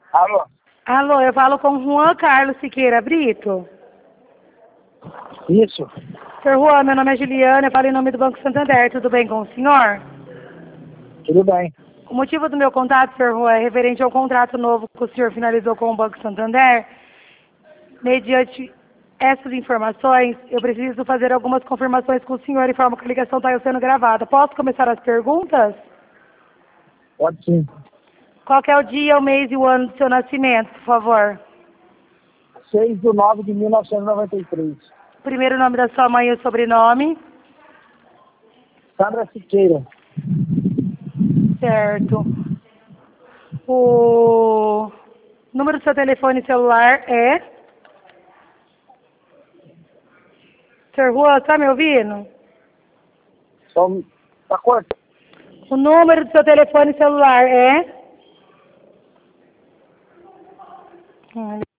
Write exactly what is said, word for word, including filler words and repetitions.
Alô? Alô, eu falo com Juan Carlos Siqueira Brito. Isso. Senhor Juan, meu nome é Juliana, eu falo em nome do Banco Santander. Tudo bem com o senhor? Tudo bem. O motivo do meu contato, senhor Juan, é referente ao contrato novo que o senhor finalizou com o Banco Santander. Mediante essas informações, eu preciso fazer algumas confirmações com o senhor em forma que a ligação está sendo gravada. Posso começar as perguntas? Pode sim. Qual que é o dia, o mês e o ano do seu nascimento, por favor? seis de nove de mil novecentos e noventa e três. Primeiro nome da sua mãe e o sobrenome. Sandra Siqueira. Certo. O número do seu telefone celular é... Senhor Juan, está me ouvindo? Só... Tá corto? O número do seu telefone celular é... Hum,